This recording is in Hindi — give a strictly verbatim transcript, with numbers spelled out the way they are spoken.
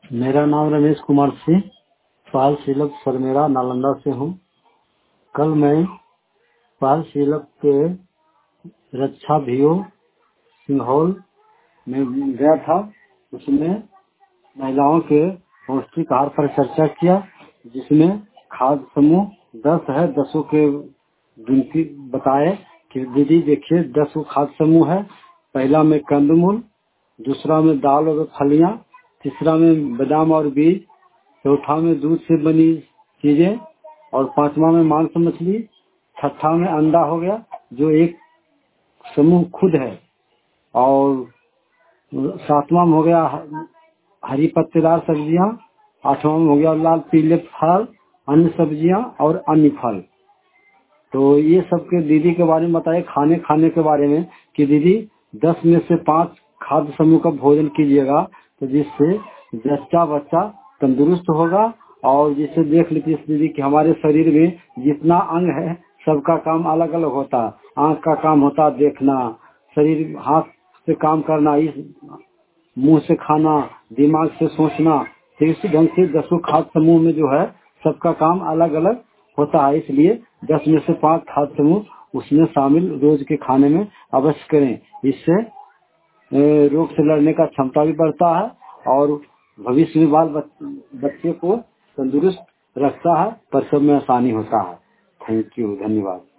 मेरा नाम रमेश कुमार सिंह पाल सिलप सरमेरा नालंदा से हूँ। कल मैं पाल सिलप के रक्षा भियो सिंघौल में गया था। उसमें महिलाओं के पौष्टिक आहार पर चर्चा किया, जिसमें खाद्य समूह दस है। दसों के गिनती बताए कि दीदी देखिए दस वो खाद्य समूह है। पहला में कंदमूल, दूसरा में दाल और फलियां, तीसरा में बादाम और बीज, चौथा में दूध से बनी चीजें और पांचवा में मांस मछली, छठा में अंडा हो गया जो एक समूह खुद है, और सातवां में हो गया हरी पत्तेदार सब्जियां, आठवां में हो गया लाल पीले फल, अन्य सब्जियां और अन्य फल। तो ये सब के दीदी के बारे में बताए खाने खाने के बारे में कि दीदी दस में से पांच खाद्य समूह का भोजन कीजिएगा, तो जिससे बच्चा बच्चा तंदुरुस्त होगा। और जिससे देख लीजिए दीदी कि हमारे शरीर में जितना अंग है सबका काम अलग अलग होता है। आंख का काम होता है देखना, शरीर हाथ से काम करना, इस मुंह से खाना, दिमाग से सोचना। तो इसी ढंग से दसों खाद्य समूह में जो है सबका काम अलग अलग होता है। इसलिए दस में से पांच खाद्य समूह उसमें शामिल रोज के खाने में अवश्य करें। इससे रोग से लड़ने का क्षमता भी बढ़ता है और भविष्य में बाल बच्चे को तंदुरुस्त रखता है, प्रसव में आसानी होता है। थैंक यू, धन्यवाद।